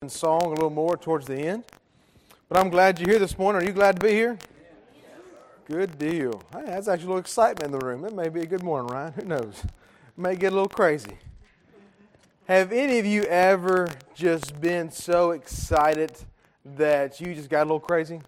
Song a little more towards the end. But I'm glad you're here this morning. Are you glad to be here? Good deal. Hey, that's actually a little excitement in the room. It may be a good morning, Ryan. Who knows? It may get a little crazy. Have any of you ever just been so excited that you just got a little crazy?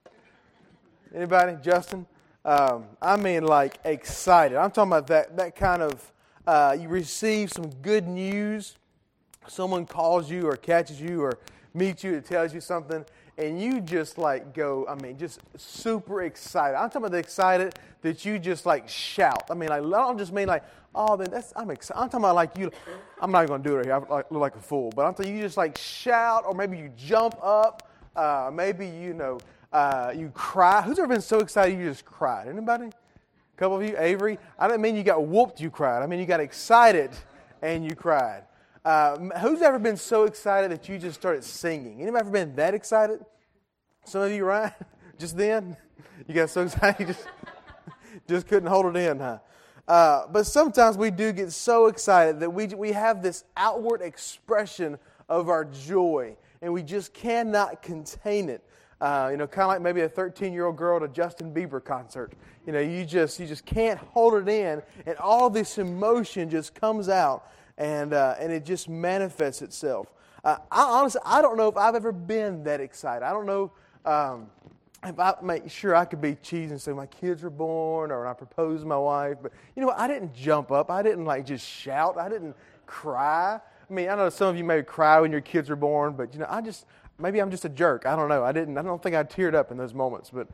Anybody? Justin? I mean like excited. I'm talking about that kind of, you receive some good news. Someone calls you or catches you or meets you or tells you something, and you just like go, just super excited. I'm talking about the excited that you just like shout. I don't just mean like, oh, then I'm excited. I'm talking about like you, I'm not going to do it here. I look like a fool, but I'm telling you just like shout, or maybe you jump up, maybe, you cry. Who's ever been so excited you just cried? Anybody? A couple of you? Avery? I don't mean you got whooped, you cried. I mean you got excited and you cried. Who's ever been so excited that you just started singing? Anybody ever been that excited? Some of you, right? Just then? You got so excited you just couldn't hold it in, huh? But sometimes we do get so excited that we have this outward expression of our joy, and we just cannot contain it. Kind of like maybe a 13-year-old girl at a Justin Bieber concert. You just can't hold it in, and all this emotion just comes out. And it just manifests itself. I don't know if I've ever been that excited. I don't know if I could be cheesy and say my kids were born or when I proposed to my wife. But you know what? I didn't jump up. I didn't just shout. I didn't cry. I know some of you may cry when your kids were born, but maybe I'm just a jerk. I don't know. I don't think I teared up in those moments, but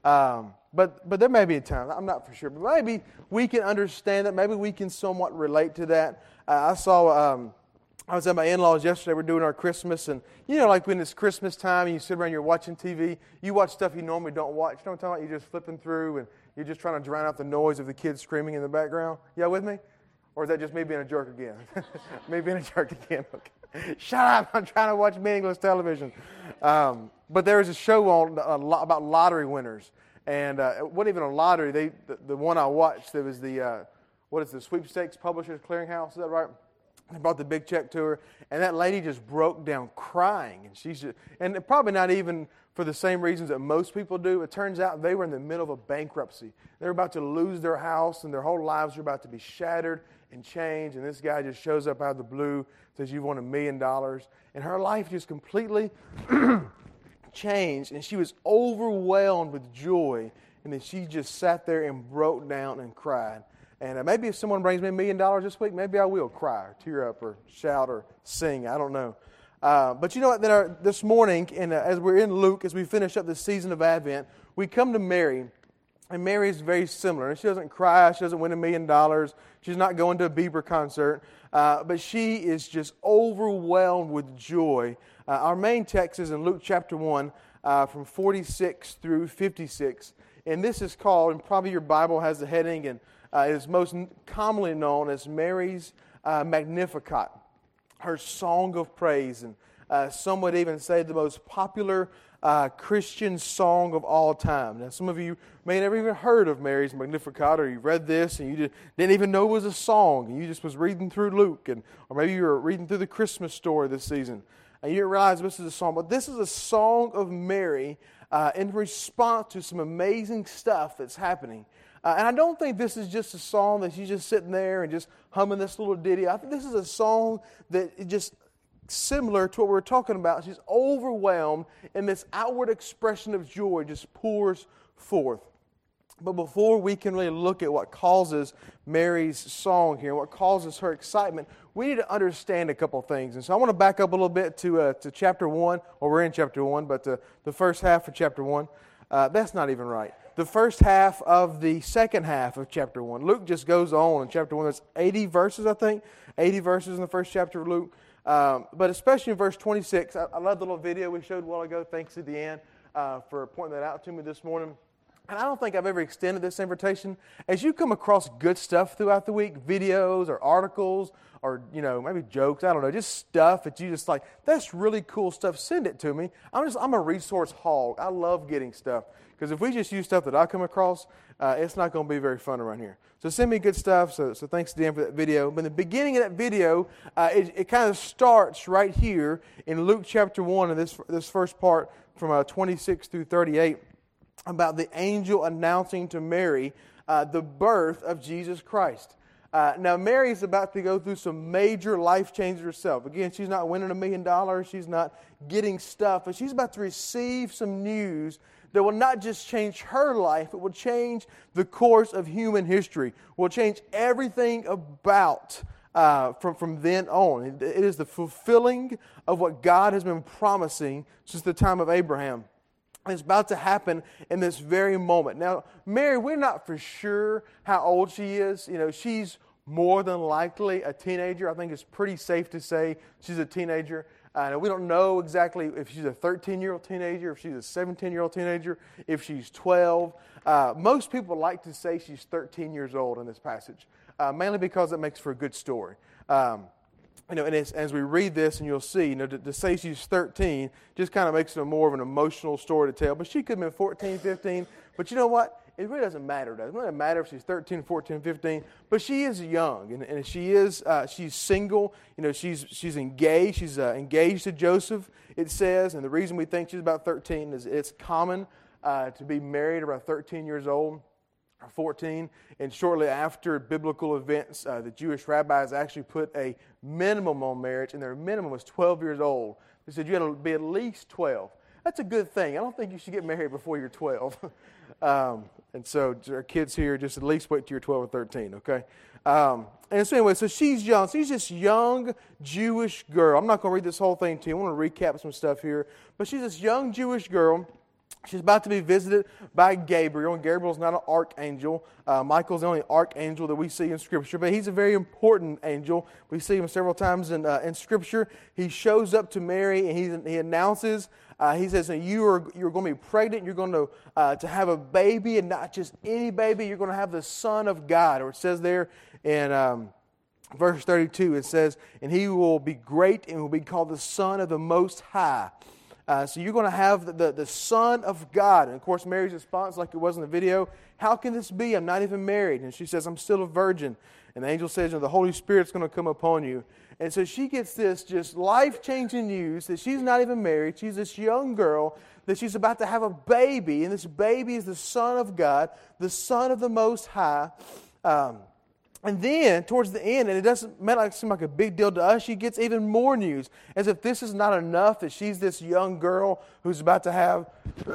there may be a time. I'm not for sure, but maybe we can understand that. Maybe we can somewhat relate to that. I was at my in-laws yesterday. We're doing our Christmas, and like when it's Christmas time and you sit around, you're watching TV, you watch stuff you normally don't watch. You know what I'm talking about? You're just flipping through, and you're just trying to drown out the noise of the kids screaming in the background. Y'all with me? Or is that just me being a jerk again? Me being a jerk again. Okay. Shut up! I'm trying to watch meaningless television. But there was a show on about lottery winners, and it wasn't even a lottery. The one I watched, there was the Sweepstakes Publishers Clearinghouse? Is that right? They brought the big check to her, and that lady just broke down crying, and probably not even for the same reasons that most people do. It turns out they were in the middle of a bankruptcy. They were about to lose their house, and their whole lives were about to be shattered and changed. And this guy just shows up out of the blue, says, "You've won $1 million," and her life just completely changed, and she was overwhelmed with joy, and then she just sat there and broke down and cried. And maybe if someone brings me $1 million this week, maybe I will cry or tear up or shout or sing. I don't know. But you know what? This morning, and as we're in Luke, as we finish up this season of Advent, we come to Mary. And Mary is very similar. She doesn't cry. She doesn't win $1 million. She's not going to a Bieber concert. But she is just overwhelmed with joy. Our main text is in Luke chapter 1, from 46 through 56. And this is called, and probably your Bible has the heading, and it is most commonly known as Mary's Magnificat, her song of praise. And some would even say the most popular Christian song of all time. Now, some of you may never even heard of Mary's Magnificat, or you read this and you didn't even know it was a song, and you just was reading through Luke, or maybe you were reading through the Christmas story this season, and you didn't realize this is a song. But this is a song of Mary in response to some amazing stuff that's happening. And I don't think this is just a song that she's just sitting there and just humming this little ditty. I think this is a song that is just similar to what we're talking about. She's overwhelmed, and this outward expression of joy just pours forth. But before we can really look at what causes Mary's song here, what causes her excitement, we need to understand a couple things. And so I want to back up a little bit to chapter 1. Well, we're in chapter 1, but the first half of chapter 1. That's not even right. The first half of the second half of chapter 1. Luke just goes on in chapter 1. There's 80 verses, I think. 80 verses in the first chapter of Luke. But especially in verse 26. I love the little video we showed a while ago. Thanks to Deanne for pointing that out to me this morning. And I don't think I've ever extended this invitation. As you come across good stuff throughout the week, videos or articles or, maybe jokes, I don't know, just stuff that you just like, that's really cool stuff, send it to me. I'm a resource hog. I love getting stuff. Because if we just use stuff that I come across, it's not going to be very fun around here. So send me good stuff. So thanks, Dan, for that video. But in the beginning of that video, it kind of starts right here in Luke chapter 1, and this first part from 26 through 38, about the angel announcing to Mary the birth of Jesus Christ. Now, Mary's about to go through some major life changes herself. Again, she's not winning $1 million. She's not getting stuff. But she's about to receive some news that will not just change her life, it will change the course of human history. Will change everything about from then on. It is the fulfilling of what God has been promising since the time of Abraham. It's about to happen in this very moment. Now, Mary, we're not for sure how old she is. She's more than likely a teenager. I think it's pretty safe to say she's a teenager. We don't know exactly if she's a 13-year-old teenager, if she's a 17-year-old teenager, if she's 12. Most people like to say she's 13 years old in this passage, mainly because it makes for a good story. And as we read this, and you'll see, to say she's 13 just kind of makes it more of an emotional story to tell. But she could have been 14, 15. But you know what? It really doesn't matter. It doesn't matter if she's 13, 14, 15. But she is young, and she's single. She's engaged. She's engaged to Joseph, it says. And the reason we think she's about 13 is it's common to be married around 13 years old. 14, and shortly after biblical events, the Jewish rabbis actually put a minimum on marriage, and their minimum was 12 years old. They said you had to be at least 12. That's a good thing. I don't think you should get married before you're 12. And so our kids here, just at least wait till you're 12 or 13, okay? And so anyway, so she's young. She's this young Jewish girl. I'm not going to read this whole thing to you. I want to recap some stuff here. But she's this young Jewish girl. She's about to be visited by Gabriel, and Gabriel's not an archangel. Michael's the only archangel that we see in Scripture, but he's a very important angel. We see him several times in Scripture. He shows up to Mary, and he announces, he says, you're going to be pregnant, you're going to have a baby, and not just any baby, you're going to have the Son of God. Or it says there in verse 32, it says, and he will be great and will be called the Son of the Most High. So you're going to have the Son of God. And of course, Mary's response, like it was in the video, how can this be? I'm not even married. And she says, I'm still a virgin. And the angel says, the Holy Spirit's going to come upon you. And so she gets this just life-changing news that she's not even married. She's this young girl, that she's about to have a baby. And this baby is the Son of God, the Son of the Most High. And then, towards the end, and it doesn't seem like a big deal to us, she gets even more news. As if this is not enough, that she's this young girl who's about to have,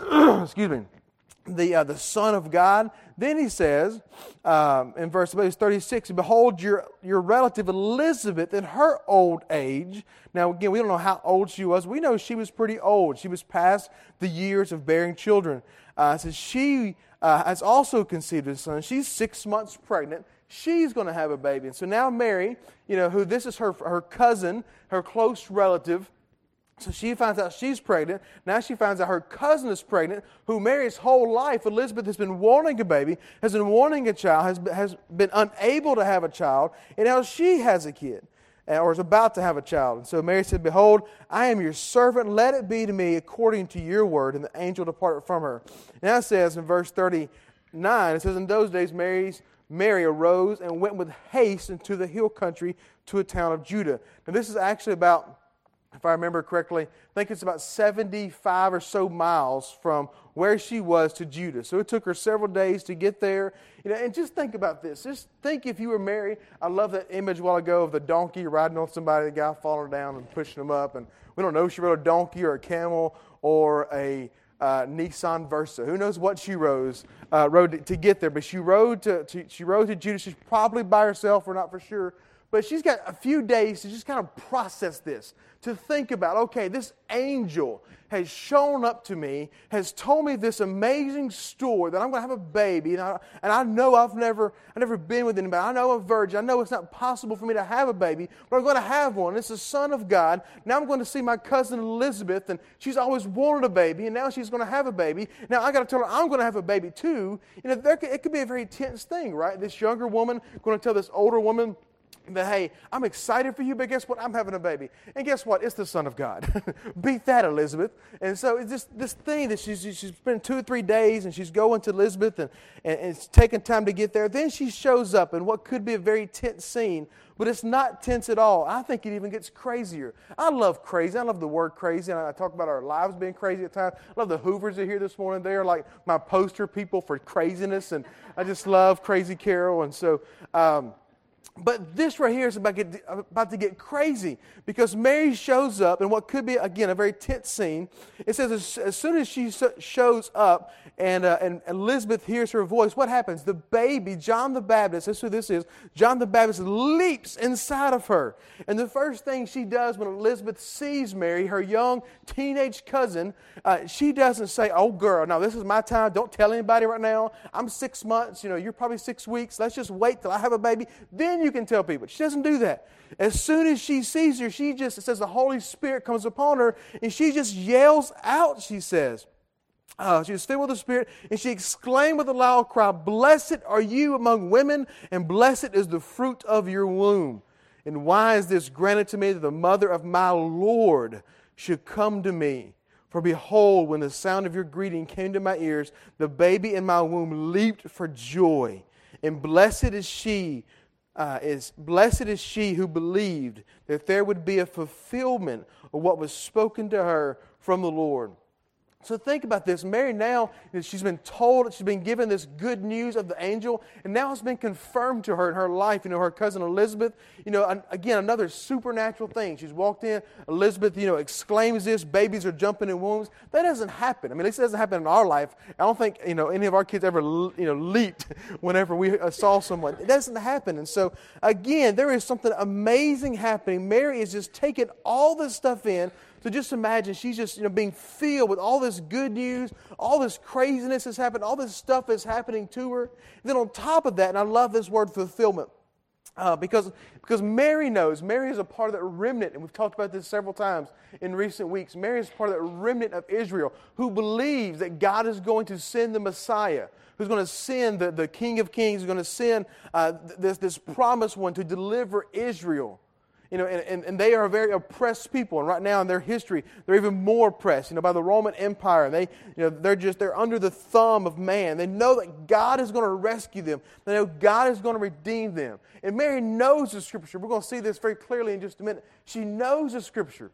the Son of God. Then he says, in verse 36, behold, your relative Elizabeth in her old age. Now, again, we don't know how old she was. We know she was pretty old. She was past the years of bearing children. So she has also conceived a son. She's 6 months pregnant. She's going to have a baby. And so now Mary, who this is her cousin, her close relative, so she finds out she's pregnant. Now she finds out her cousin is pregnant, who Mary's whole life, Elizabeth, has been wanting a baby, has been wanting a child, has been unable to have a child, and now she has a kid, or is about to have a child. And so Mary said, behold, I am your servant. Let it be to me according to your word. And the angel departed from her. Now it says in verse 39, it says, in those days Mary arose and went with haste into the hill country to a town of Judah. Now this is actually about, if I remember correctly, I think it's about 75 or so miles from where she was to Judah. So it took her several days to get there. And just think about this. Just think if you were Mary. I love that image a while ago of the donkey riding on somebody, the guy falling down and pushing them up. And we don't know if she rode a donkey or a camel or a Nissan Versa. Who knows what she rode to get there? But she rode to Judah. She's probably by herself. We're not for sure. But she's got a few days to just kind of process this, to think about, okay, this angel has shown up to me, has told me this amazing story that I'm going to have a baby, and I know I've never been with anybody. I know I'm a virgin. I know it's not possible for me to have a baby, but I'm going to have one. It's the Son of God. Now I'm going to see my cousin Elizabeth, and she's always wanted a baby, and now she's going to have a baby. Now I got to tell her I'm going to have a baby too. It could be a very tense thing, right? This younger woman going to tell this older woman that, hey, I'm excited for you, but guess what? I'm having a baby. And guess what? It's the Son of God. Beat that, Elizabeth. And so it's just this thing that she's spent 2 or 3 days, and she's going to Elizabeth, and it's taking time to get there. Then she shows up in what could be a very tense scene, but it's not tense at all. I think it even gets crazier. I love crazy. I love the word crazy. And I talk about our lives being crazy at times. I love the Hoovers that are here this morning. They are like my poster people for craziness, and I just love Crazy Carol. And so... but this right here is about to get crazy, because Mary shows up in what could be, again, a very tense scene. It says as soon as she shows up and Elizabeth hears her voice, what happens? The baby, John the Baptist, that's who this is, John the Baptist leaps inside of her. And the first thing she does when Elizabeth sees Mary, her young teenage cousin, she doesn't say, oh girl, no, this is my time. Don't tell anybody right now. I'm 6 months. You're probably 6 weeks. Let's just wait till I have a baby. Then you can tell people. She doesn't do that. As soon as she sees her, it says the Holy Spirit comes upon her, and she just yells out, she says. She was filled with the Spirit, and she exclaimed with a loud cry, "Blessed are you among women, and blessed is the fruit of your womb. And why is this granted to me, that the mother of my Lord should come to me? For behold, when the sound of your greeting came to my ears, the baby in my womb leaped for joy. And blessed is she who believed that there would be a fulfillment of what was spoken to her from the Lord." So think about this. Mary now, she's been told, she's been given this good news of the angel, and now it's been confirmed to her in her life. Her cousin Elizabeth, again, another supernatural thing. She's walked in, Elizabeth, exclaims this, babies are jumping in wombs. That doesn't happen. I mean, at least it doesn't happen in our life. I don't think, any of our kids ever, leaped whenever we saw someone. It doesn't happen. And so, again, there is something amazing happening. Mary is just taking all this stuff in. So just imagine she's just being filled with all this good news, all this craziness has happened, all this stuff is happening to her. And then on top of that, and I love this word fulfillment, because Mary knows, Mary is a part of that remnant, and we've talked about this several times in recent weeks. Mary is part of that remnant of Israel who believes that God is going to send the Messiah, who's going to send the King of Kings, who's going to send this promised one to deliver Israel. And they are a very oppressed people, and right now in their history, they're even more oppressed, by the Roman Empire. And they're under the thumb of man. They know that God is going to rescue them. They know God is going to redeem them. And Mary knows the Scripture. We're going to see this very clearly in just a minute. She knows the Scripture.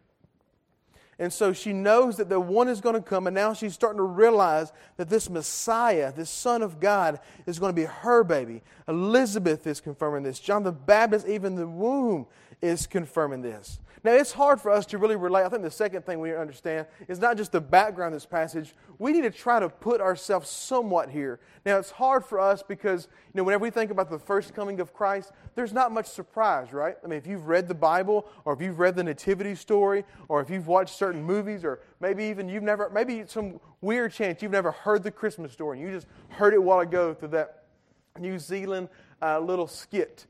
And so she knows that the one is going to come, and now she's starting to realize that this Messiah, this Son of God, is going to be her baby. Elizabeth is confirming this. John the Baptist, even the womb, is confirming this. Now, it's hard for us to really relate. I think the second thing we need to understand is not just the background of this passage. We need to try to put ourselves somewhat here. Now, it's hard for us because, whenever we think about the first coming of Christ, there's not much surprise, right? I mean, if you've read the Bible, or if you've read the Nativity story, or if you've watched certain movies, or maybe even maybe some weird chance you've never heard the Christmas story, and you just heard it a while ago through that New Zealand little skit.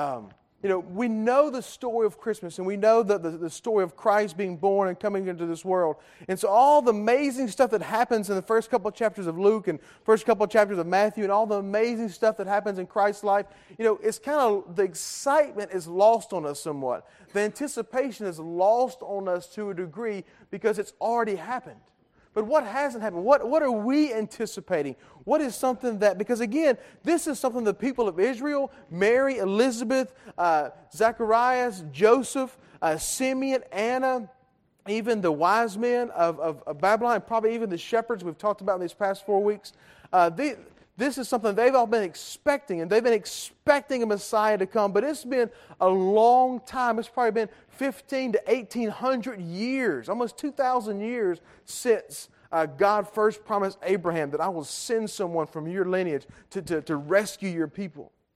We know the story of Christmas, and we know the story of Christ being born and coming into this world. And so all the amazing stuff that happens in the first couple of chapters of Luke and first couple of chapters of Matthew, and all the amazing stuff that happens in Christ's life, it's kind of, the excitement is lost on us somewhat. The anticipation is lost on us to a degree because it's already happened. But what hasn't happened? What are we anticipating? What is something that, because again, this is something the people of Israel, Mary, Elizabeth, Zacharias, Joseph, Simeon, Anna, even the wise men of Babylon, probably even the shepherds we've talked about in these past 4 weeks, this is something they've all been expecting, and they've been expecting a Messiah to come, but it's been a long time. It's probably been 1,500 to 1,800 years, almost 2,000 years since God first promised Abraham that I will send someone from your lineage to rescue your people.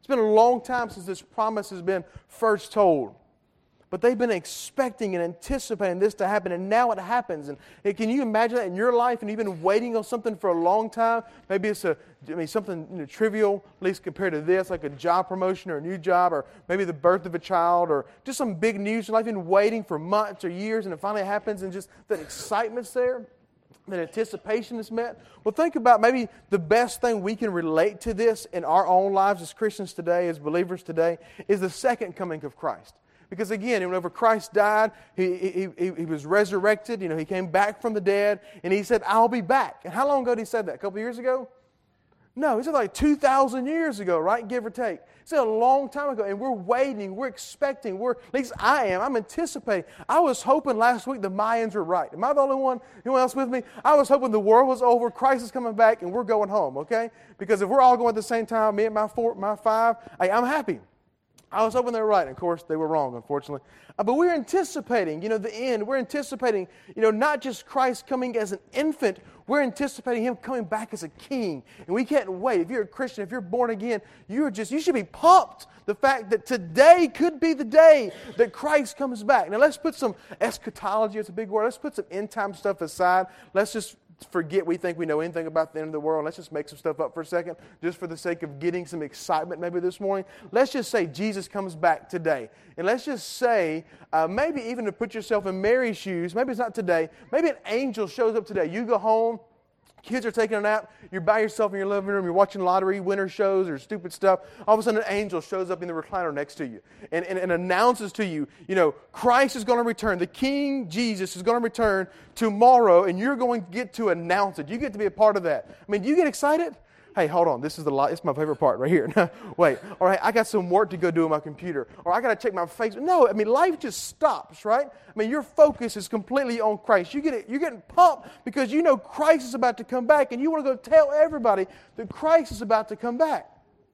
It's been a long time since this promise has been first told. But they've been expecting and anticipating this to happen, and now it happens. And can you imagine that in your life? And you've been waiting on something for a long time. Maybe it's something trivial, at least compared to this, like a job promotion or a new job, or maybe the birth of a child, or just some big news in life. You've been waiting for months or years, and it finally happens, and just that excitement's there. That anticipation is met. Well, think about maybe the best thing we can relate to this in our own lives as Christians today, as believers today, is the second coming of Christ. Because again, whenever Christ died, he was resurrected. He came back from the dead, and He said, "I'll be back." And how long ago did He say that? A couple years ago? No, He said like 2,000 years ago, right? Give or take. He said a long time ago, and we're waiting, we're expecting, at least I am, I'm anticipating. I was hoping last week the Mayans were right. Am I the only one? Anyone else with me? I was hoping the world was over, Christ is coming back, and we're going home, okay? Because if we're all going at the same time, me and my five, I'm happy. I was hoping they were right. And of course, they were wrong, unfortunately. But we're anticipating, the end. We're anticipating, not just Christ coming as an infant. We're anticipating Him coming back as a king. And we can't wait. If you're a Christian, if you're born again, you should be pumped. The fact that today could be the day that Christ comes back. Now, let's put some eschatology, it's a big word. Let's put some end-time stuff aside. Let's just forget we think we know anything about the end of the world. Let's just make some stuff up for a second, just for the sake of getting some excitement maybe this morning. Let's just say Jesus comes back today. And let's just say, maybe even to put yourself in Mary's shoes, maybe it's not today, maybe an angel shows up today. You go home, kids are taking a nap, you're by yourself in your living room, you're watching lottery winner shows or stupid stuff. All of a sudden an angel shows up in the recliner next to you and announces to you, Christ is going to return. The King Jesus is going to return tomorrow, and you're going to get to announce it. You get to be a part of that. I mean, do you get excited? Hey, hold on. This is it's my favorite part right here. Wait. All right, I got some work to go do on my computer. Or I got to check my Facebook. No, life just stops, right? Your focus is completely on Christ. You're getting pumped because you know Christ is about to come back, and you want to go tell everybody that Christ is about to come back.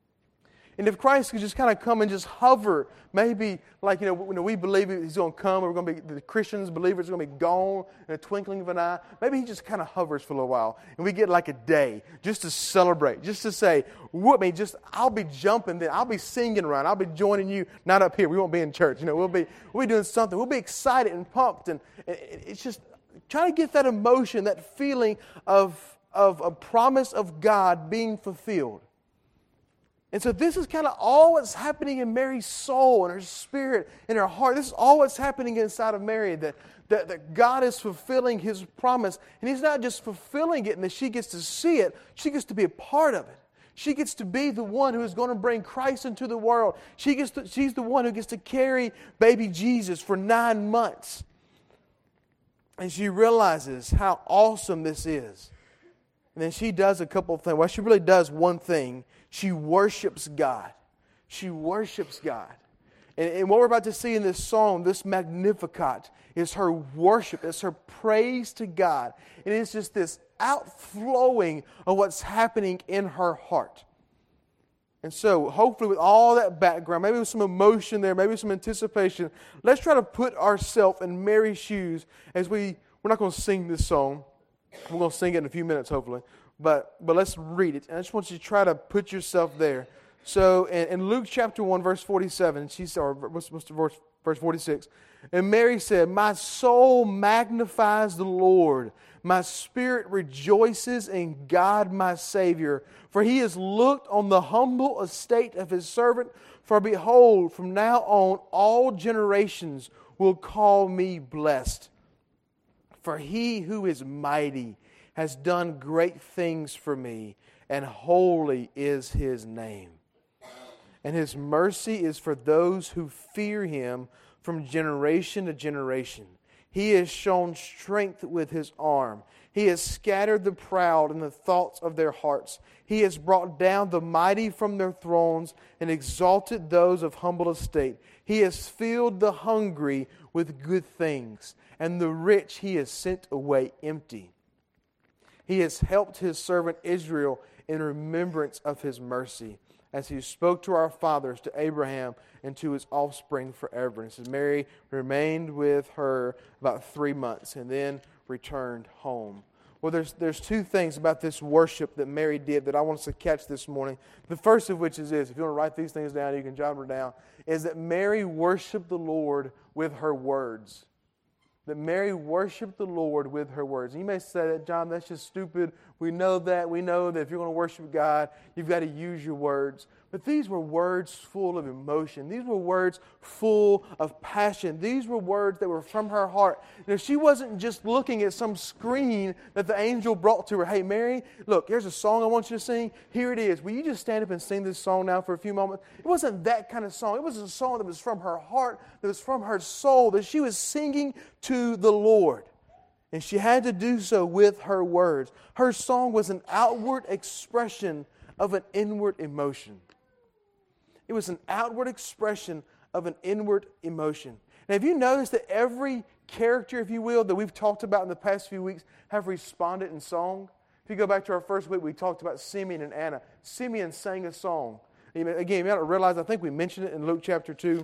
And if Christ could just kind of come and just hover, maybe like, when we believe He's going to come, we're going to be, the Christians, believers are going to be gone in a twinkling of an eye. Maybe He just kind of hovers for a little while. And we get like a day just to celebrate, just to say, I'll be jumping then. I'll be singing around. I'll be joining you, not up here. We won't be in church. We'll be doing something. We'll be excited and pumped. And it's just trying to get that emotion, that feeling of a promise of God being fulfilled. And so this is kind of all that's happening in Mary's soul and her spirit and her heart. This is all that's happening inside of Mary, that God is fulfilling His promise. And He's not just fulfilling it and that she gets to see it, she gets to be a part of it. She gets to be the one who is going to bring Christ into the world. She's the one who gets to carry baby Jesus for 9 months. And she realizes how awesome this is. And then she does a couple of things. Well, she really does one thing. She worships God. She worships God. And what we're about to see in this song, this Magnificat, is her worship. It's her praise to God. And it's just this outflowing of what's happening in her heart. And so, hopefully with all that background, maybe with some emotion there, maybe some anticipation, let's try to put ourselves in Mary's shoes as we're not going to sing this song. We're going to sing it in a few minutes, hopefully. But let's read it. And I just want you to try to put yourself there. So in Luke chapter 1, verse 47, verse 46, and Mary said, "My soul magnifies the Lord. My spirit rejoices in God my Savior. For He has looked on the humble estate of His servant. For behold, from now on all generations will call me blessed. For He who is mighty has done great things for me, and holy is His name. And His mercy is for those who fear Him from generation to generation. He has shown strength with His arm. He has scattered the proud in the thoughts of their hearts. He has brought down the mighty from their thrones and exalted those of humble estate. He has filled the hungry with good things, and the rich He has sent away empty. He has helped His servant Israel in remembrance of His mercy, as He spoke to our fathers, to Abraham, and to his offspring forever." And it says Mary remained with her about 3 months and then returned home. Well, there's two things about this worship that Mary did that I want us to catch this morning. The first of which is this. If you want to write these things down, you can jot them down. Is that Mary worshiped the Lord with her words. That Mary worshiped the Lord with her words. And you may say that, John, that's just stupid. We know that. We know that if you're going to worship God, you've got to use your words. But these were words full of emotion. These were words full of passion. These were words that were from her heart. You know, she wasn't just looking at some screen that the angel brought to her. Hey, Mary, look, here's a song I want you to sing. Here it is. Will you just stand up and sing this song now for a few moments? It wasn't that kind of song. It was a song that was from her heart, that was from her soul, that she was singing to the Lord. And she had to do so with her words. Her song was an outward expression of an inward emotion. It was an outward expression of an inward emotion. Now, have you noticed that every character, if you will, that we've talked about in the past few weeks have responded in song? If you go back to our first week, we talked about Simeon and Anna. Simeon sang a song. Again, you got to realize, I think we mentioned it in Luke chapter 2.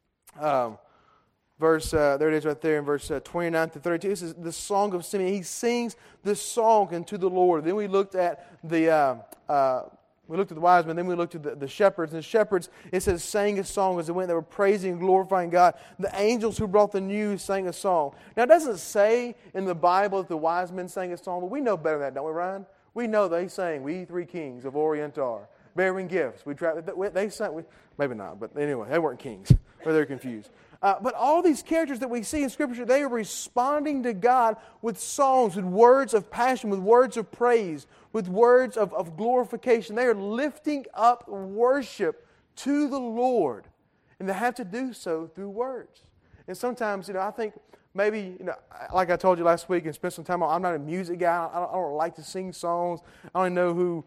There it is right there in verse 29 to 32. This is the song of Simeon. He sings this song unto the Lord. Then we looked at the wise men. Then we looked at the shepherds. And the shepherds, it says, sang a song as they went. They were praising and glorifying God. The angels who brought the news sang a song. Now, it doesn't say in the Bible that the wise men sang a song, but we know better than that, don't we, Ryan? We know they sang, "We three kings of Orient are, bearing gifts." They sang, maybe not, but anyway, they weren't kings. Or they're confused. But all these characters that we see in Scripture, they are responding to God with songs, with words of passion, with words of praise, with words of glorification. They are lifting up worship to the Lord. And they have to do so through words. And sometimes, I think maybe, like I told you last week and spent some time on, I'm not a music guy. I don't like to sing songs. I don't know who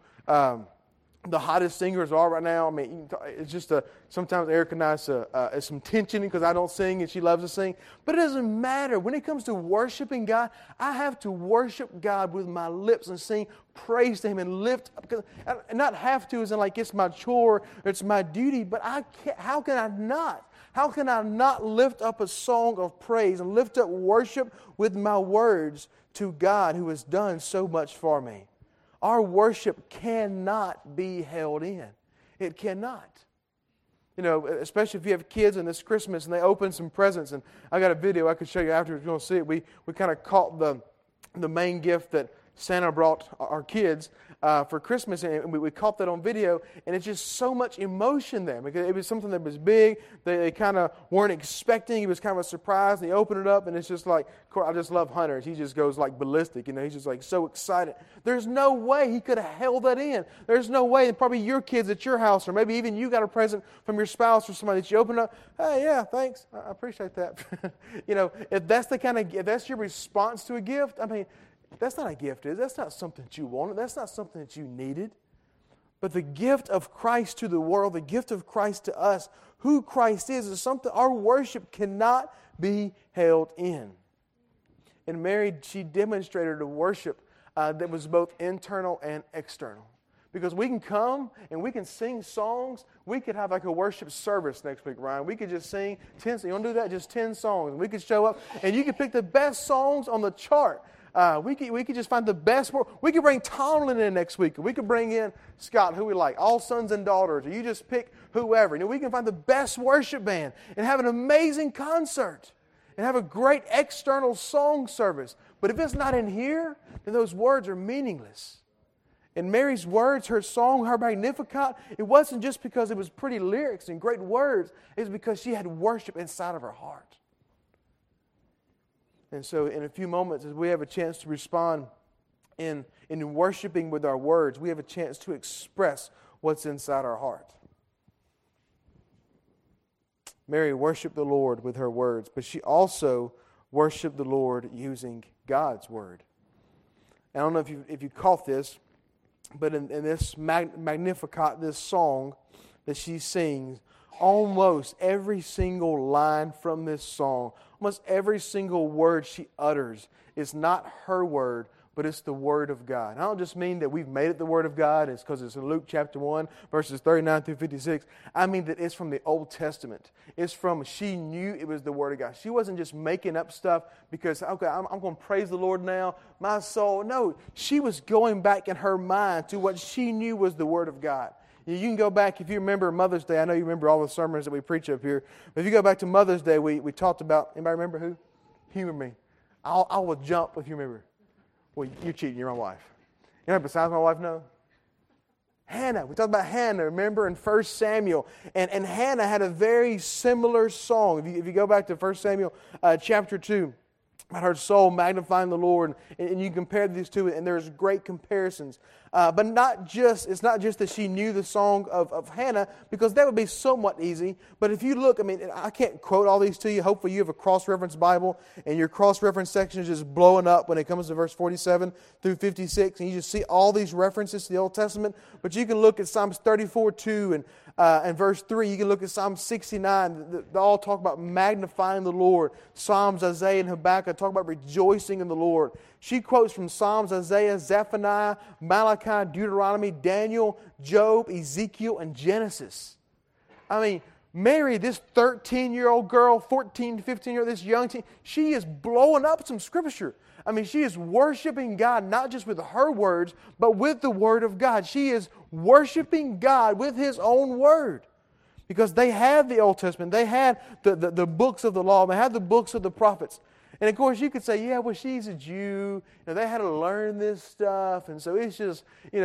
the hottest singers are right now. I mean, it's just sometimes Erica and I, it's some tension because I don't sing and she loves to sing. But it doesn't matter. When it comes to worshiping God, I have to worship God with my lips and sing praise to Him and lift up. And not have to as in like it's my chore or it's my duty, but how can I not? How can I not lift up a song of praise and lift up worship with my words to God who has done so much for me? Our worship cannot be held in. It cannot. Especially if you have kids and it's Christmas and they open some presents. And I got a video I could show you after if you want to see it. We kind of caught the main gift that Santa brought our kids for Christmas, and we caught that on video, and it's just so much emotion there because it was something that was big. They kind of weren't expecting. It was kind of a surprise, and they opened it up, and it's just like, I just love Hunter. He just goes like ballistic, he's just like so excited. There's no way he could have held that in. There's no way, and probably your kids at your house, or maybe even you got a present from your spouse or somebody that you open up, hey, yeah, thanks, I appreciate that. If that's your response to a gift, I mean, that's not a gift, is it? That's not something that you wanted. That's not something that you needed. But the gift of Christ to the world, the gift of Christ to us, who Christ is something our worship cannot be held in. And Mary, she demonstrated a worship that was both internal and external. Because we can come and we can sing songs. We could have like a worship service next week, Ryan. We could just sing 10. You want to do that? Just 10 songs. We could show up and you could pick the best songs on the chart. We could just find the best. We could bring Tomlin in next week. We could bring in Scott, who we like, all sons and daughters. Or you just pick whoever. We can find the best worship band and have an amazing concert and have a great external song service. But if it's not in here, then those words are meaningless. And Mary's words, her song, her Magnificat, it wasn't just because it was pretty lyrics and great words. It was because she had worship inside of her heart. And so in a few moments, as we have a chance to respond in worshiping with our words, we have a chance to express what's inside our heart. Mary worshiped the Lord with her words, but she also worshiped the Lord using God's word. I don't know if you caught this, but in this Magnificat, this song that she sings, almost every single line from this song, almost every single word she utters is not her word, but but it's the Word of God. I don't just mean that we've made it the Word of God. It's because it's in Luke chapter 1, verses 39 through 56. I mean that it's from the Old Testament. It's from, she knew it was the Word of God. She wasn't just making up stuff because, okay, I'm going to praise the Lord now, my soul. No, she was going back in her mind to what she knew was the Word of God. You can go back, if you remember Mother's Day. I know you remember all the sermons that we preach up here. But if you go back to Mother's Day, we talked about, anybody remember who? Humor me. I will jump if you remember. Well, you're cheating. You're my wife. You know, besides my wife, no? Hannah. We talked about Hannah, remember, in 1 Samuel. And Hannah had a very similar song. If you go back to 1 Samuel chapter 2, about her soul magnifying the Lord, and you compare these two, and there's great comparisons. But it's not just that she knew the song of Hannah, because that would be somewhat easy. But if you look, I mean, I can't quote all these to you. Hopefully you have a cross-reference Bible, and your cross-reference section is just blowing up when it comes to verse 47 through 56, and you just see all these references to the Old Testament. But you can look at Psalms 34:2 and verse 3. You can look at Psalm 69. They all talk about magnifying the Lord. Psalms, Isaiah, and Habakkuk talk about rejoicing in the Lord. She quotes from Psalms, Isaiah, Zephaniah, Malachi, Deuteronomy, Daniel, Job, Ezekiel, and Genesis. I mean, Mary, this 13-year-old girl, 14, 15-year-old, this young teen, she is blowing up some Scripture. I mean, she is worshiping God, not just with her words, but with the Word of God. She is worshiping God with His own Word. Because they had the Old Testament. They had the books of the law. They had the books of the prophets. And of course, you could say, yeah, well, she's a Jew. They had to learn this stuff. And so it's just,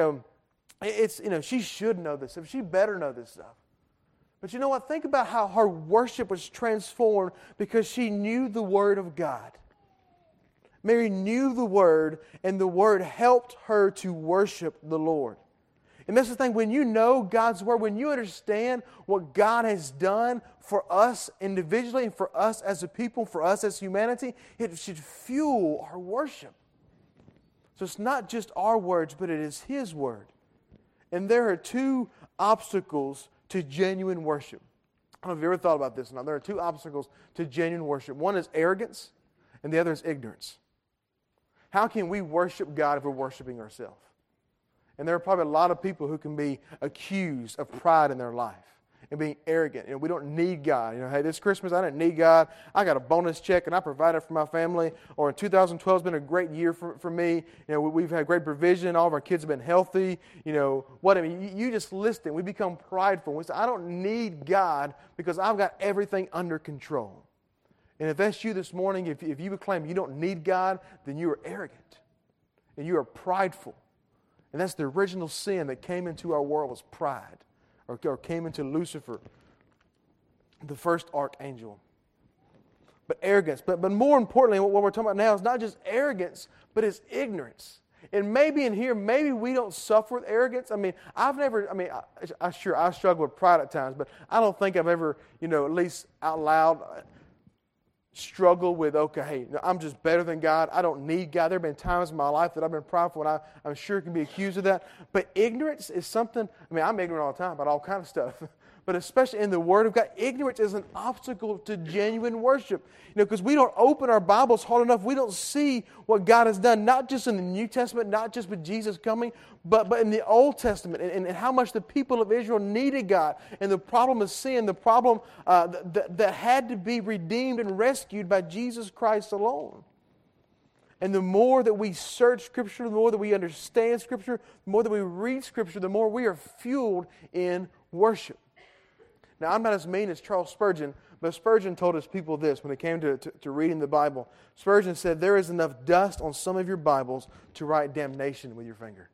she should know this stuff. She better know this stuff. But you know what? Think about how her worship was transformed because she knew the Word of God. Mary knew the Word, and the Word helped her to worship the Lord. And that's the thing, when you know God's Word, when you understand what God has done for us individually and for us as a people, for us as humanity, it should fuel our worship. So it's not just our words, but it is His Word. And there are two obstacles to genuine worship. I don't know if you ever thought about this or not. There are two obstacles to genuine worship. One is arrogance, and the other is ignorance. How can we worship God if we're worshiping ourselves? And there are probably a lot of people who can be accused of pride in their life and being arrogant. We don't need God. Hey, this Christmas I didn't need God. I got a bonus check and I provided for my family. Or in 2012 has been a great year for me. We've had great provision. All of our kids have been healthy. You just list it. We become prideful. We say, I don't need God because I've got everything under control. And if that's you this morning, if you would claim you don't need God, then you are arrogant and you are prideful. And that's the original sin that came into our world, was pride, or came into Lucifer, the first archangel. But arrogance. But more importantly, what we're talking about now is not just arrogance, but it's ignorance. And maybe in here, maybe we don't suffer with arrogance. I struggle with pride at times, but I don't think I've ever, at least out loud, struggle with, hey, I'm just better than God. I don't need God. There have been times in my life that I've been prideful, and I'm sure can be accused of that. But ignorance is something, I'm ignorant all the time about all kinds of stuff. But especially in the Word of God, ignorance is an obstacle to genuine worship. Because we don't open our Bibles hard enough. We don't see what God has done, not just in the New Testament, not just with Jesus coming, but in the Old Testament, and how much the people of Israel needed God, and the problem of sin, the problem that had to be redeemed and rescued by Jesus Christ alone. And the more that we search Scripture, the more that we understand Scripture, the more that we read Scripture, the more we are fueled in worship. Now, I'm not as mean as Charles Spurgeon, but Spurgeon told his people this when it came to reading the Bible. Spurgeon said, there is enough dust on some of your Bibles to write damnation with your finger.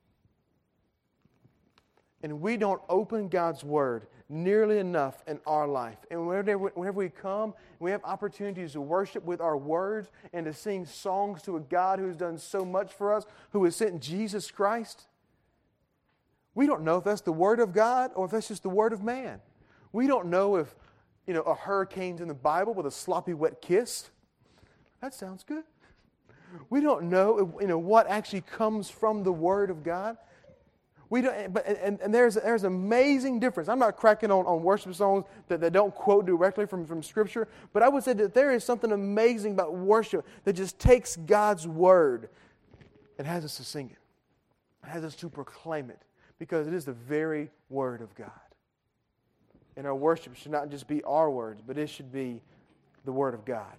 And we don't open God's Word nearly enough in our life. And whenever we come, we have opportunities to worship with our words and to sing songs to a God who has done so much for us, who has sent Jesus Christ. We don't know if that's the Word of God or if that's just the Word of man. We don't know if, a hurricane's in the Bible with a sloppy wet kiss. That sounds good. We don't know, what actually comes from the Word of God. We don't, and there's an amazing difference. I'm not cracking on worship songs that don't quote directly from Scripture, but I would say that there is something amazing about worship that just takes God's Word It has us to sing it. It has us to proclaim it because it is the very Word of God. And our worship should not just be our words, but it should be the Word of God.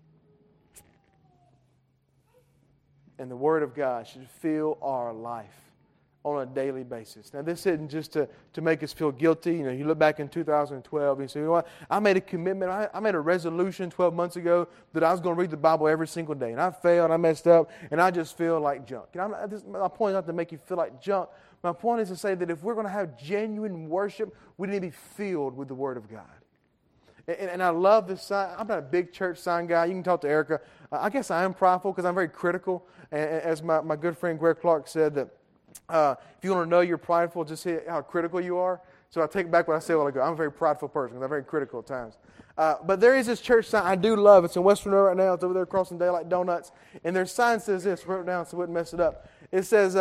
And the Word of God should fill our life on a daily basis. Now, this isn't just to make us feel guilty. You know, you look back in 2012 and you say, you know what? I made a commitment. I made a resolution 12 months ago that I was going to read the Bible every single day. And I failed. I messed up. And I just feel like junk. And my point is not to make you feel like junk. My point is to say that if we're going to have genuine worship, we need to be filled with the Word of God. And I love this sign. I'm not a big church sign guy. You can talk to Erica. I guess I am prideful because I'm very critical. And as my good friend Greg Clark said, that if you want to know you're prideful, just see how critical you are. So I take back what I said a while ago. I'm a very prideful person because I'm very critical at times. But there is this church sign I do love. It's in West Monroe right now. It's over there across from Daylight Donuts. And their sign says this. Wrote it down so I wouldn't mess it up. It says,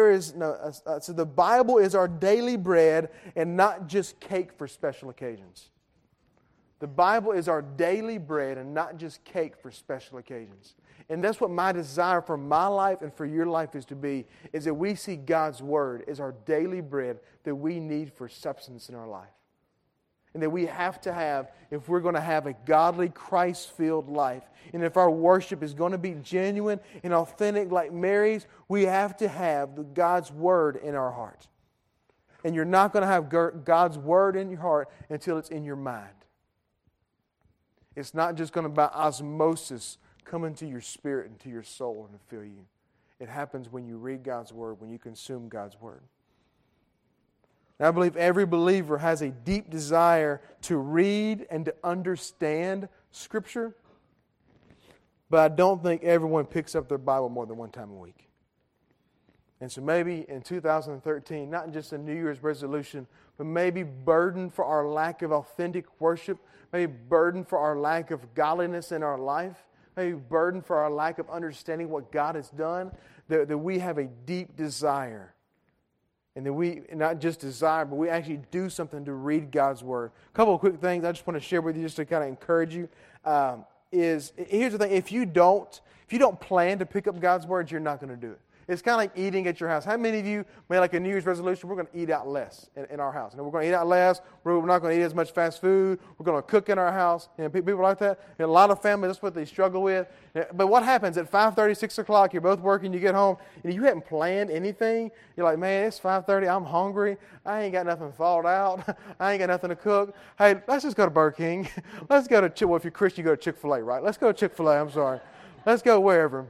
so the Bible is our daily bread and not just cake for special occasions. The Bible is our daily bread and not just cake for special occasions. And that's what my desire for my life and for your life is to be, is that we see God's Word as our daily bread that we need for substance in our life. And that we have to have if we're going to have a godly, Christ-filled life. And if our worship is going to be genuine and authentic like Mary's, we have to have God's Word in our heart. And you're not going to have God's Word in your heart until it's in your mind. It's not just going to by osmosis come into your spirit and to your soul and fill you. It happens when you read God's Word, when you consume God's Word. And I believe every believer has a deep desire to read and to understand Scripture, but I don't think everyone picks up their Bible more than one time a week. And so maybe in 2013, not just a New Year's resolution, but maybe burdened for our lack of authentic worship, maybe burdened for our lack of godliness in our life, maybe burdened for our lack of understanding what God has done, that we have a deep desire. And that we not just desire, but we actually do something to read God's Word. A couple of quick things I just want to share with you just to kind of encourage you. Here's the thing. If you don't plan to pick up God's Word, you're not going to do it. It's kind of like eating at your house. How many of you made like a New Year's resolution? We're going to eat out less in our house. And we're going to eat out less. We're not going to eat as much fast food. We're going to cook in our house. You know, people like that. And a lot of families, that's what they struggle with. But what happens at 5:30, 6 o'clock, you're both working, you get home, and you haven't planned anything. You're like, man, it's 5:30. I'm hungry. I ain't got nothing thought out. I ain't got nothing to cook. Hey, let's just go to Burger King. Let's go to, well, if you're Christian, you go to Chick-fil-A, right? Let's go to Chick-fil-A. I'm sorry. Let's go wherever.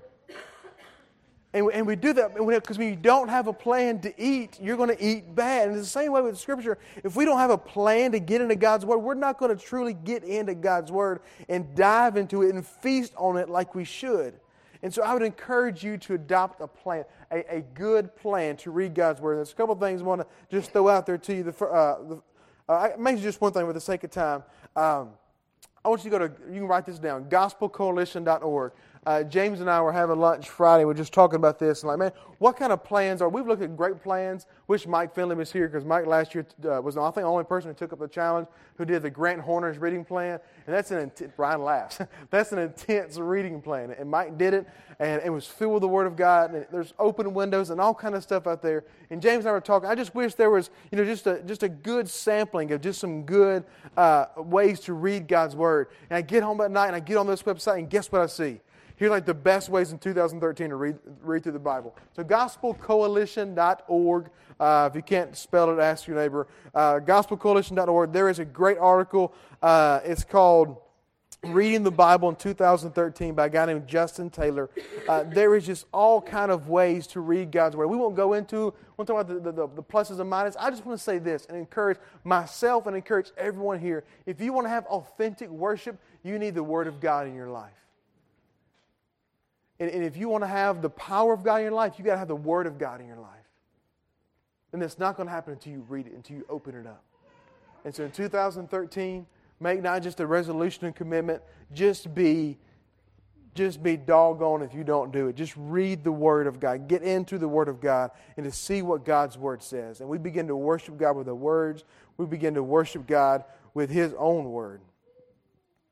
And we do that because when you don't have a plan to eat, you're going to eat bad. And it's the same way with Scripture. If we don't have a plan to get into God's Word, we're not going to truly get into God's Word and dive into it and feast on it like we should. And so I would encourage you to adopt a plan, a good plan to read God's Word. There's a couple of things I want to just throw out there to you. Maybe just one thing for the sake of time. I want you to you can write this down, gospelcoalition.org. James and I were having lunch Friday. We're just talking about this. And like, man, what kind of plans are... We've looked at great plans. Wish Mike Finley was here because Mike last year was, I think, the only person who took up the challenge who did the Grant Horner's reading plan. And that's Brian laughs. That's an intense reading plan. And Mike did it, and it was filled with the Word of God. And there's open windows and all kind of stuff out there. And James and I were talking. I just wish there was, just a good sampling of just some good ways to read God's Word. And I get home at night and I get on this website and guess what I see? Here's like the best ways in 2013 to read through the Bible. So gospelcoalition.org. If you can't spell it, ask your neighbor. Gospelcoalition.org. There is a great article. It's called Reading the Bible in 2013 by a guy named Justin Taylor. There is just all kind of ways to read God's Word. We won't go into, we'll talk about the pluses and minuses. I just want to say this and encourage myself and encourage everyone here. If you want to have authentic worship, you need the Word of God in your life. And if you want to have the power of God in your life, you've got to have the Word of God in your life. And that's not going to happen until you read it, until you open it up. And so in 2013, make not just a resolution and commitment, just be doggone if you don't do it. Just read the Word of God. Get into the Word of God and to see what God's Word says. And we begin to worship God with the words. We begin to worship God with His own Word.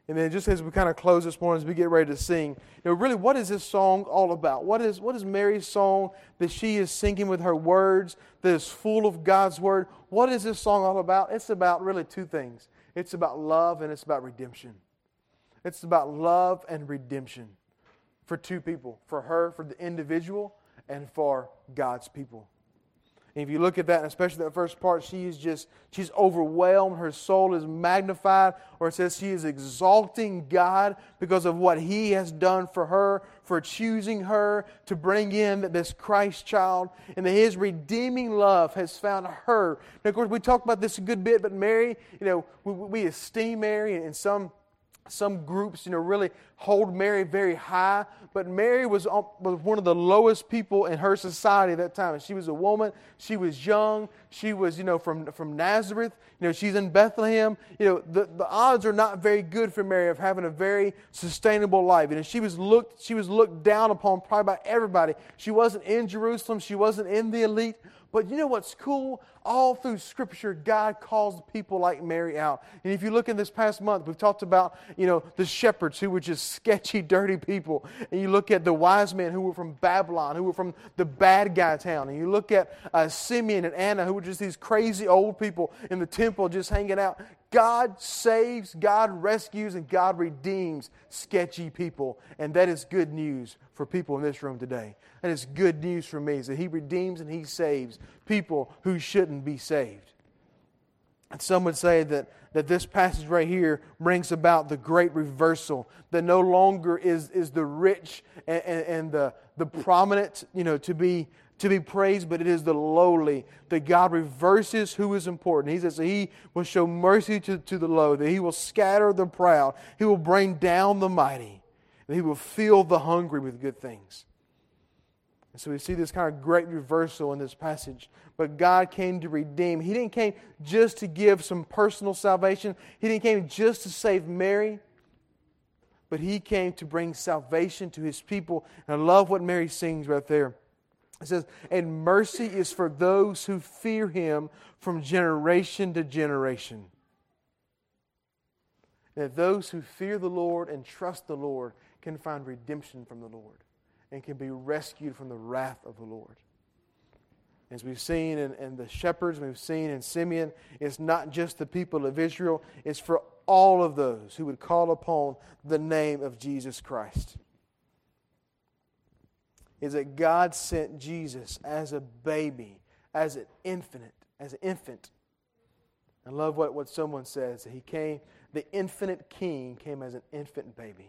And then just as we kind of close this morning, as we get ready to sing, really, what is this song all about? What is Mary's song that she is singing with her words that is full of God's Word? What is this song all about? It's about really two things. It's about love and it's about redemption. It's about love and redemption for two people, for her, for the individual, and for God's people. And if you look at that, and especially that first part, she's overwhelmed. Her soul is magnified, or it says she is exalting God because of what He has done for her, for choosing her to bring in this Christ child, and that His redeeming love has found her. Now, of course, we talked about this a good bit, but Mary, we esteem Mary, and some groups, really hold Mary very high, but Mary was one of the lowest people in her society at that time. She was a woman. She was young. She was, from Nazareth. She's in Bethlehem. The odds are not very good for Mary of having a very sustainable life. And she was looked down upon probably by everybody. She wasn't in Jerusalem. She wasn't in the elite. But you know what's cool? All through Scripture, God calls people like Mary out. And if you look in this past month, we've talked about, the shepherds who were just sketchy, dirty people. And you look at the wise men who were from Babylon, who were from the bad guy town. And you look at Simeon and Anna, who were just these crazy old people in the temple just hanging out. God saves, God rescues, and God redeems sketchy people. And that is good news for people in this room today. That is good news for me, is that He redeems and He saves people who shouldn't be saved. And some would say that this passage right here brings about the great reversal, that no longer is the rich and the prominent, to be praised, but it is the lowly, that God reverses who is important. He says that He will show mercy to the low, that He will scatter the proud, He will bring down the mighty, that He will fill the hungry with good things. And so we see this kind of great reversal in this passage. But God came to redeem. He didn't come just to give some personal salvation. He didn't come just to save Mary. But He came to bring salvation to His people. And I love what Mary sings right there. It says, and mercy is for those who fear Him from generation to generation. And that those who fear the Lord and trust the Lord can find redemption from the Lord and can be rescued from the wrath of the Lord. As we've seen in the shepherds, we've seen in Simeon, it's not just the people of Israel, it's for all of those who would call upon the name of Jesus Christ. Is that God sent Jesus as a baby, as an infant. I love what someone says, that He came, the infinite King came as an infant baby.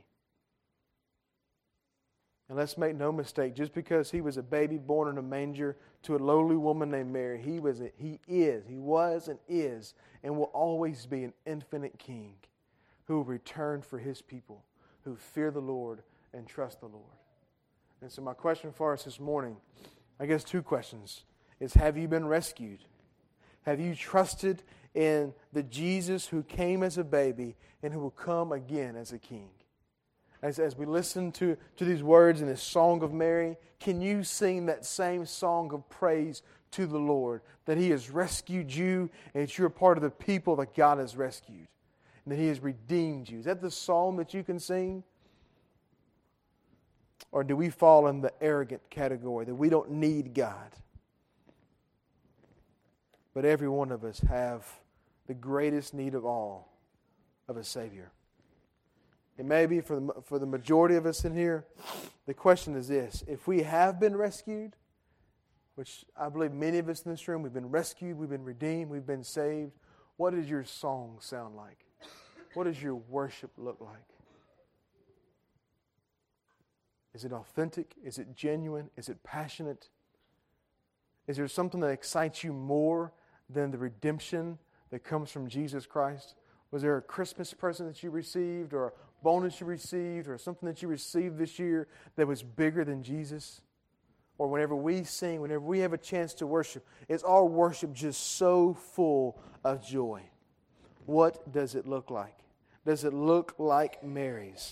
And let's make no mistake, just because He was a baby born in a manger to a lowly woman named Mary, He was and is, and will always be an infinite King who will return for His people, who fear the Lord and trust the Lord. And so my question for us this morning, I guess two questions, is have you been rescued? Have you trusted in the Jesus who came as a baby and who will come again as a King? As we listen to these words in this song of Mary, can you sing that same song of praise to the Lord? That He has rescued you and that you're a part of the people that God has rescued. And that He has redeemed you. Is that the song that you can sing? Or do we fall in the arrogant category that we don't need God? But every one of us have the greatest need of all of a Savior. It may be for the majority of us in here, the question is this: if we have been rescued, which I believe many of us in this room, we've been rescued, we've been redeemed, we've been saved, what does your song sound like? What does your worship look like? Is it authentic? Is it genuine? Is it passionate? Is there something that excites you more than the redemption that comes from Jesus Christ? Was there a Christmas present that you received, or a bonus you received, or something that you received this year that was bigger than Jesus? Or whenever we sing, whenever we have a chance to worship, is our worship just so full of joy? What does it look like? Does it look like Mary's?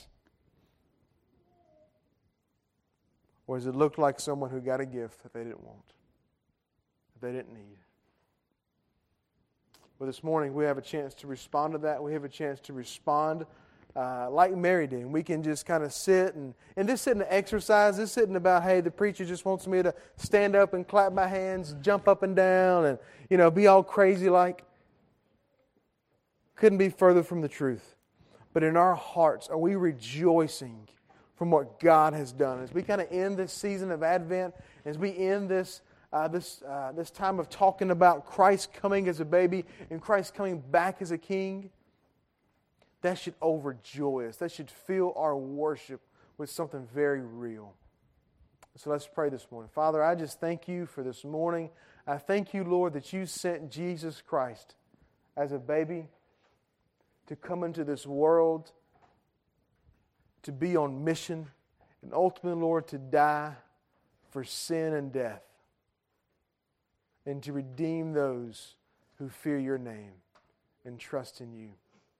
Or does it look like someone who got a gift that they didn't want, that they didn't need? Well, this morning we have a chance to respond to that. We have a chance to respond like Mary did. And we can just kind of sit and this isn't an exercise. This isn't about, hey, the preacher just wants me to stand up and clap my hands, jump up and down, and, be all crazy like. Couldn't be further from the truth. But in our hearts, are we rejoicing from what God has done? As we kind of end this season of Advent, as we end this time of talking about Christ coming as a baby and Christ coming back as a king, that should overjoy us. That should fill our worship with something very real. So let's pray this morning. Father, I just thank you for this morning. I thank you, Lord, that you sent Jesus Christ as a baby to come into this world, to be on mission, and ultimately, Lord, to die for sin and death, and to redeem those who fear your name and trust in you.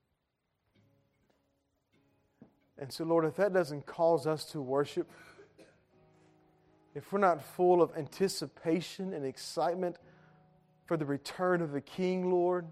And so, Lord, if that doesn't cause us to worship, if we're not full of anticipation and excitement for the return of the King, Lord,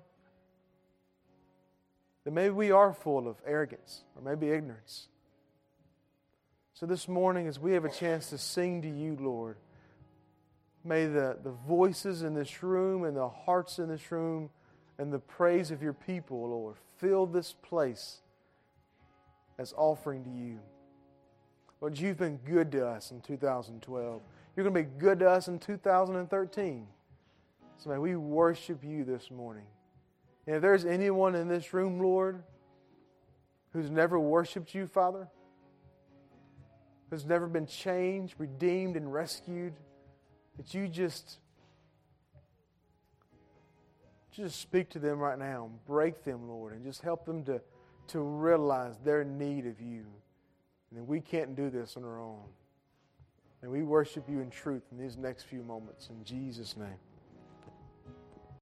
then maybe we are full of arrogance or maybe ignorance. So this morning, as we have a chance to sing to you, Lord, may the voices in this room and the hearts in this room and the praise of your people, Lord, fill this place as offering to you. Lord, you've been good to us in 2012. You're going to be good to us in 2013. So may we worship you this morning. And if there's anyone in this room, Lord, who's never worshiped you, Father, who's never been changed, redeemed, and rescued, that you just speak to them right now and break them, Lord, and just help them to realize their need of you. And that we can't do this on our own. And we worship you in truth in these next few moments. In Jesus' name.